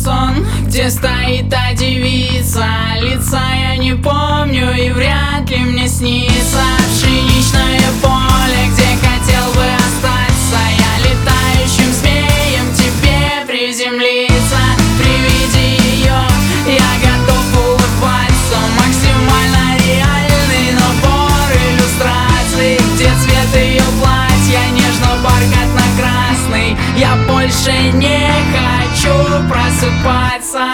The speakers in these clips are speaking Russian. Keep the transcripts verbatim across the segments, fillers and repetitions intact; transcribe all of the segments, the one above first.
сон, где стоит та девица. Лица я не помню и вряд ли мне снится. Пшеничное поле, где хотел бы остаться я, летающим змеем тебе приземлиться. При виде ее я готов улыбаться. Максимально реальный набор иллюстраций, где цвет ее платья нежно-бархатно-красный. Я больше не хочу просыпаться.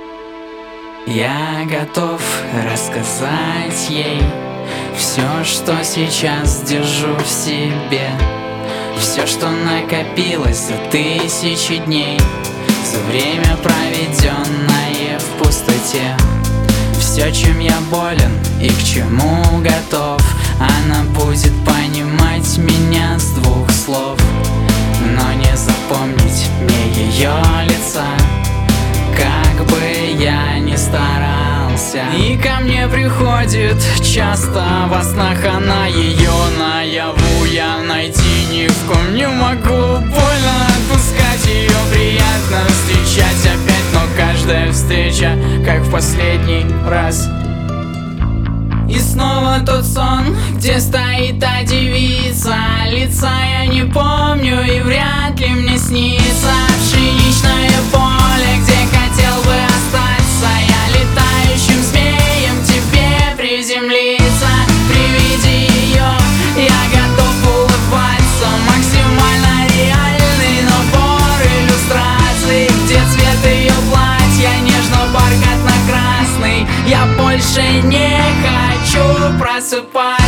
Я готов рассказать ей все, что сейчас держу в себе, все, что накопилось за тысячи дней, за время, проведенное в пустоте. Все, чем я болен и к чему готов, она будет понимать меня с двух слов, но не запомнить мне ее лица, как бы я ни старался. И ко мне приходит часто во снах она, ее наяву я найти ни в ком не могу. Больно отпускать ее, приятно встречать опять, но каждая встреча как в последний раз. И снова тот сон, где стоит та девица. Лица я не помню и вряд ли мне снится. Пшеничное поле, где хотел бы остаться я, летающим змеем тебе приземлиться. При виде ее я готов улыбаться. Максимально реальный набор иллюстраций, где цвет ее платья нежно-бархатно-красный. Я больше не хочу просыпаться.